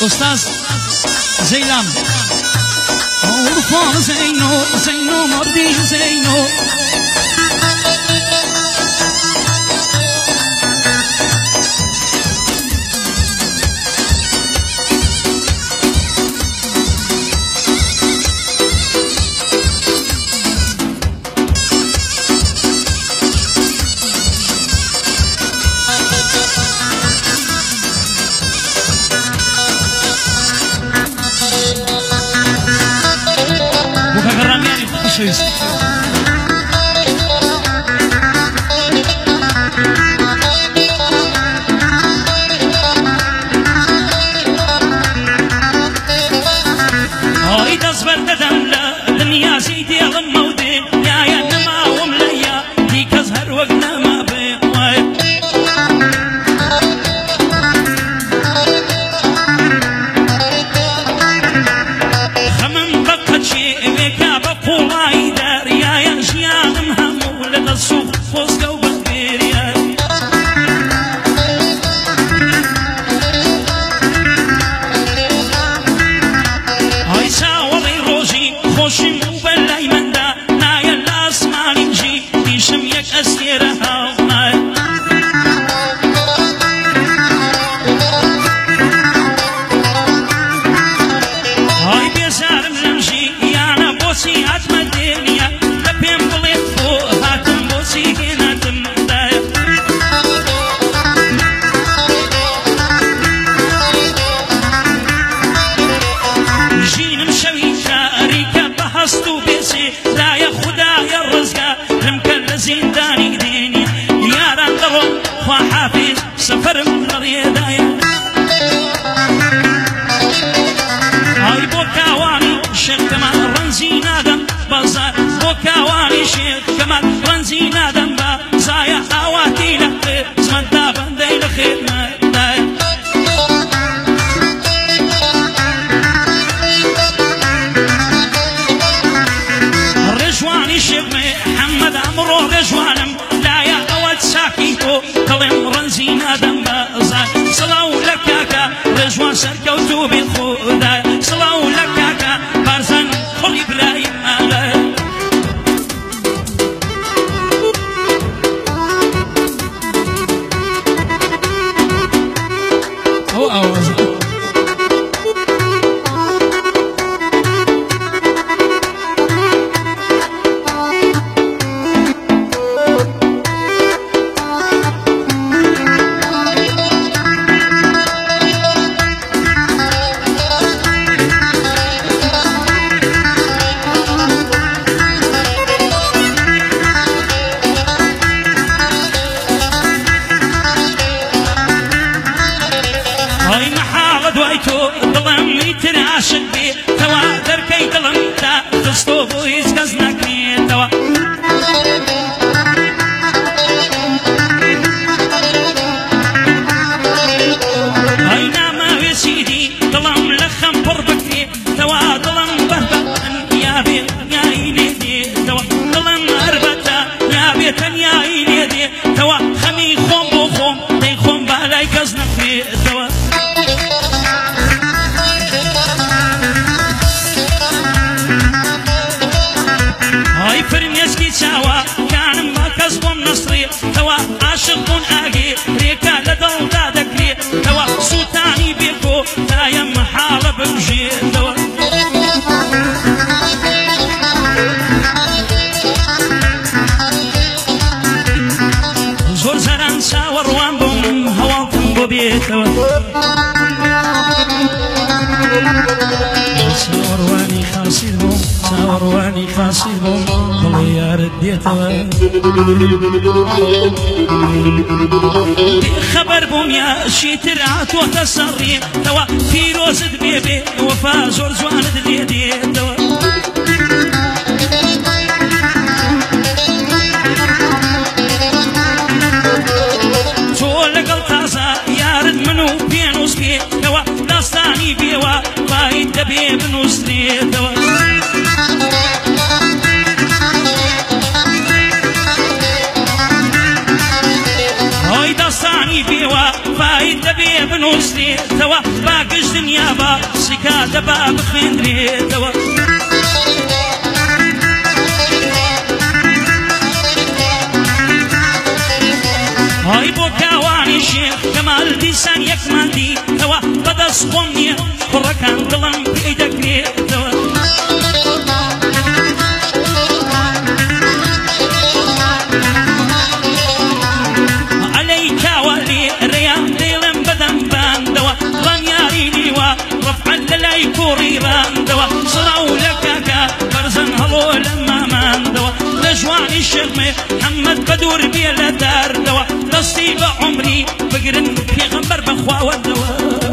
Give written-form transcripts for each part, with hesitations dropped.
أستاذ زيلان عرفان زينو مردي زينو Cheers. سفر مريدايا هاي بوكاواني شيخ كمال رنزي نادم بازار بوكاواني شيخ كمال رنزي نادم بازايا اواتي لخير زمن دابن دي لخير مدايا رجواني شيخ محمد عمرو رجوانم لا يا اول ساكيتو كلم رنزي نادم بازار صلاو لكاكا رجوان سركوتو بالخدا صلاو لكاكا بارزن خل ابراهيم اغا ساورواني خاصيهم ضليار الديتوا خبر بوم يا شيتر عطو تصري توا فيروز بيبي وفا زور زوان دليدي توا تول قلطازا يارد منو بينوس بي توا داستاني بيوا بايد دبي بنوسري توا بيوا فايد بي بنوسري توا باقش دنیا بە سکا دەبا بخوێندرێتەوە های بۆ کاوانی شێخ کەمال دیسان یەکماندیتەوە بەدەست خۆم نییە کوڕەکان دڵم پێی دەکرێتەوە جوانی الشيخ محمد بدور بيلا دار دوا دستي بعمري بقرن بيغمبر بخوا ودوا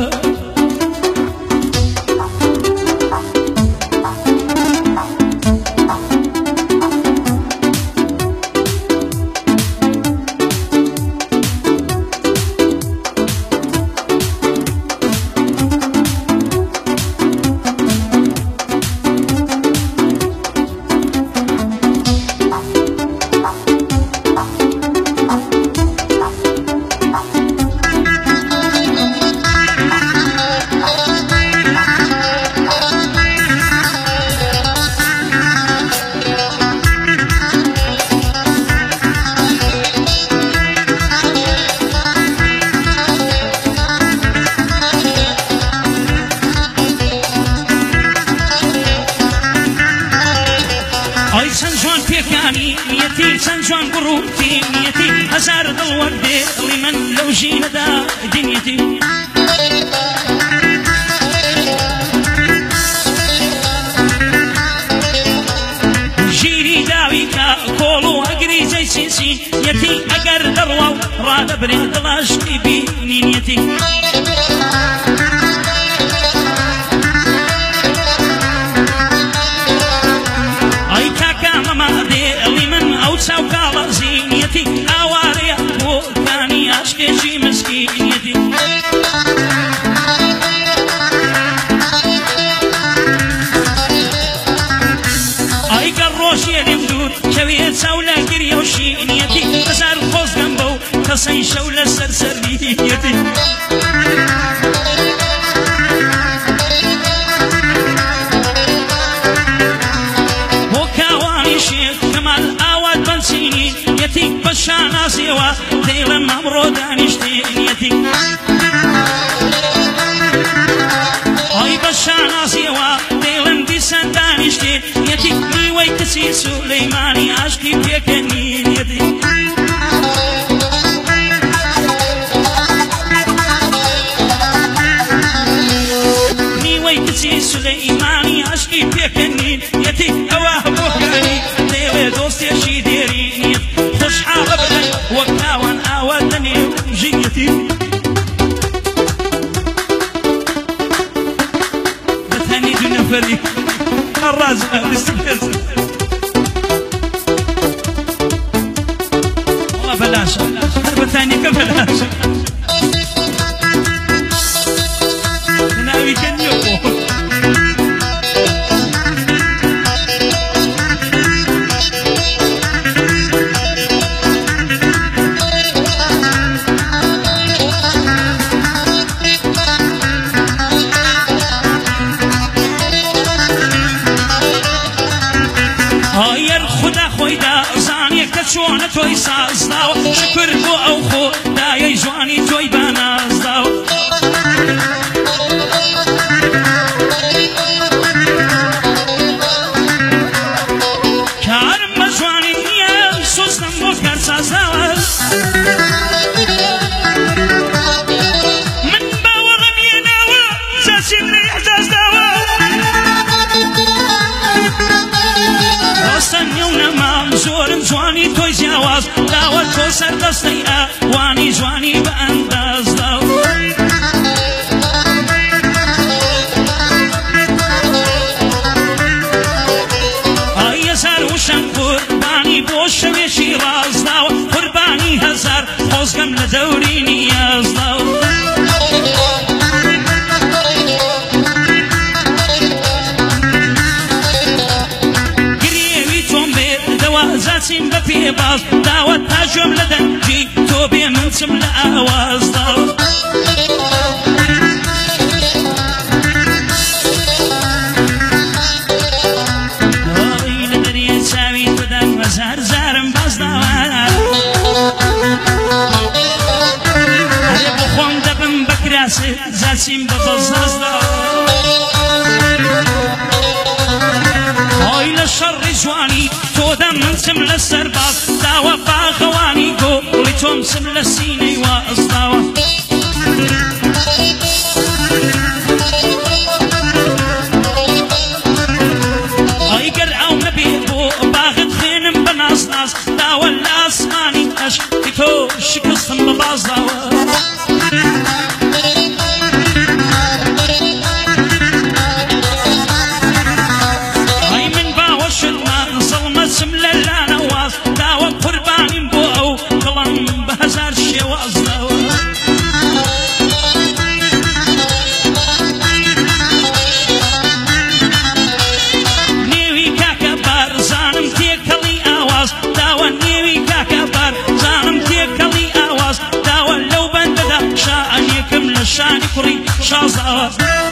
نيتي سنجوان قروتي نيتي هزار الوردي لمن لو جينا دا دنيتي جيري داويكا كولو اقري زي سيسي نيتي اقر درواو راد بريد لاشقي بي نيتي سوكا زينيتي أواري وثاني أشكي مسكينيتي أي قروشي اليمدود شوية سولا قرية وشينيتي أسار خوز جنبو تصي شولا سرسريتي وكاواني شيخ كمال يتي بشانا سوا ديلا مبرو دانشتي يتي اي بشانا سوا ديلا ديسان دانشتي يتي ميوي كسي سليماني عشقي بيكني يتي ميوي كسي سليماني عشقي بيكني يتي اواه بوكاني ديلا دوستي شيديري وكاوان آواتني جيتي بثاني دون فريق الرازقة باستكازة والله بلاش بثاني كبلاش ناوي كان يوقف شونا توي سازداو شكر بو او خو داي جواني توي بانازداو كارم مجواني نيا سوزنم بو كار سازداو من باوغم يناوا زاسين لي احزاز داوا وستن يونا ما زور جواني توي جواز داوت تو سر دستي واني جواني بانداز داو اي زار وشم قرباني بوش مشي راز داو قرباني هزار خوزقم لدوري نياز داو زاسين بفي باز داوت تاجم لدنجي توبي من سم لأواز داو دەچین بە بەزازدا ئای لە شەڕی جوانی تۆ دەمنچم لە سەرباز داوە باغەوانی گۆڵی تۆم چم لە سینەی وازداوە ئای گەر ئەو نەبێ بۆ باغت خوێنم بە ناز ناز داوە لە ئاسمانی عەشقی تۆ شکستم بە بازداوە شانی کوڕی شازاوە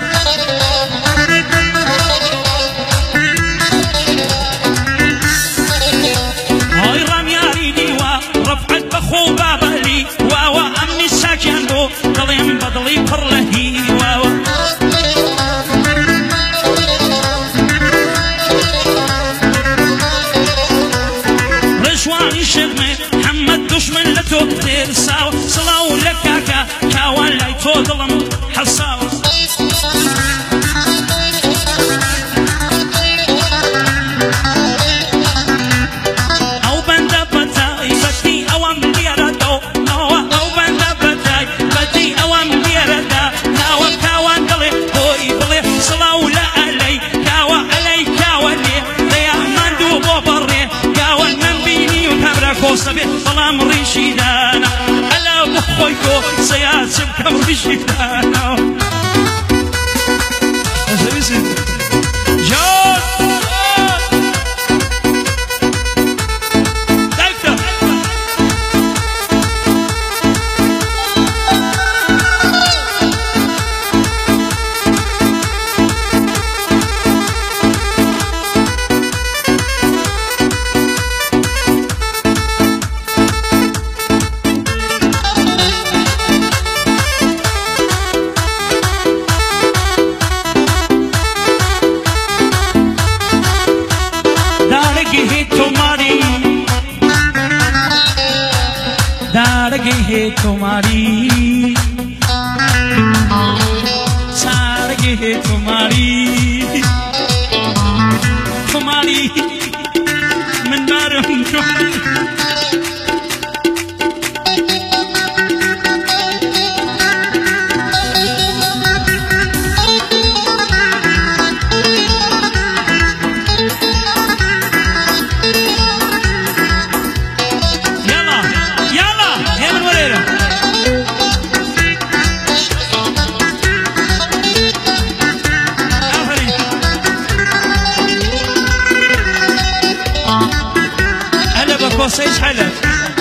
ئای ڕامیاری دیوە ڕەفعەت بەخۆ و بابەلی واوە ئەمنی ساکیان بۆ دڵێم بە دڵی پڕ لە هیواوە ڕێژوانی شێخمێ محەممەد دوشمن لە تۆ تێرساوە سڵاو لە کاکە کاوان لای تۆ دڵم حەساوە ئەو بەندە بەتایبەتی ئەوەم لێرەدا ناوە ئەو بەندە بەتایبەتی ئەوەم لێرەدا ناوە کاوان دڵێ بۆی بڵێ سڵاو لە ئەلەی کاوە ئەلەی کاوە لێ دەیاماندوو بۆ بەڕێ کاوە نەمبینی و کابرا کۆسە بێ بەڵام ڕیشی دانا ئەلا بخۆی تۆ سەیاچم کەم ڕیشی دانا है तुम्हारी सारगे है तुम्हारी तुम्हारी من نارم كوسيش حلو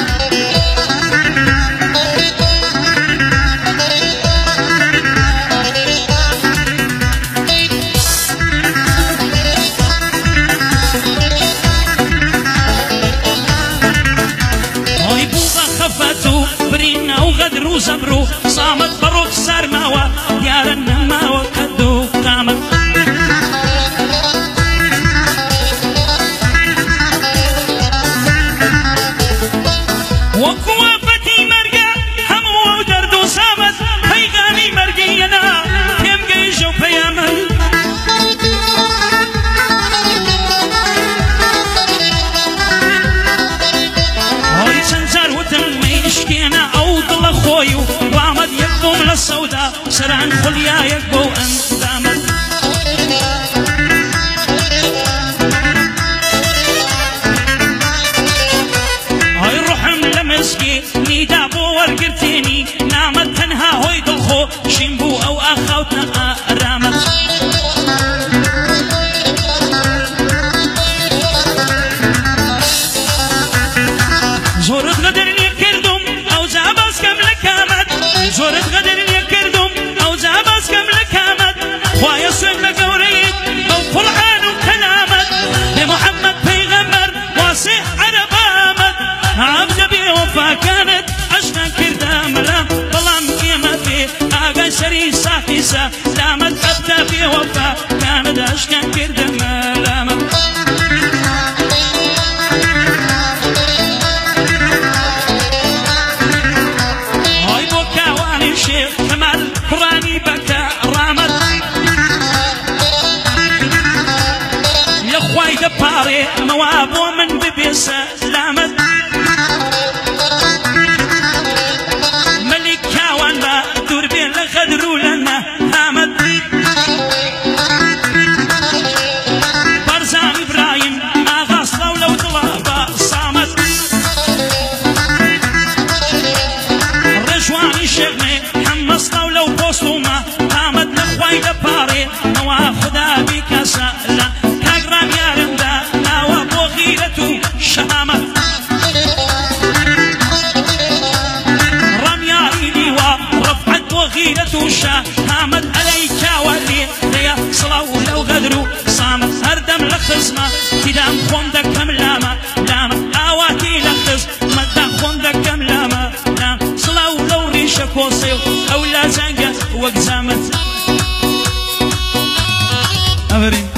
هاي بوغا خفتو برينا وغدر وزبرو صامت بروك سرماوة ديار النماوة كدو قامت وقوافتی مرگا همو درد و سامت پیغامی مرگینا کم گیش و پیامل های سنزار و تنمیشکینا او دل خویو وامد یکم لسودا سران خلیا یکو اندامت نيدا بو ورقرتيني نامت تنها هوي دلخو شنبو او اخوتنا رامت زورت غدر ليكردم او زاباس كم لكامت زورت غدر ليكردم او زاباس كم لكامت اشكان كردم لامم هاي بوكا واني شيخ كمال قراني بكا رامد يا خواي دباري موابو من ببي سلامت ملك كاوان با دور بين لغدرو لنا هامد برزان إبراهيم آغاص لو طلابا صامت رجواني شغمي حمص لو بوصوما هامد لخواي دباري نوا خدا بك سألا كاقرام يارم دا نوا بوغيرتو شهامت رمياري ورفعت وغيرتو شهامت عليك ولي ليا صلاو لو غدرو صامت هردم لخزمة تدام خوندك كم لاما لاما آواتي لخز مدى خوندك كم لاما لاما صلاو لو ريشك وصيو أو لا زنقة وقزامت أمرين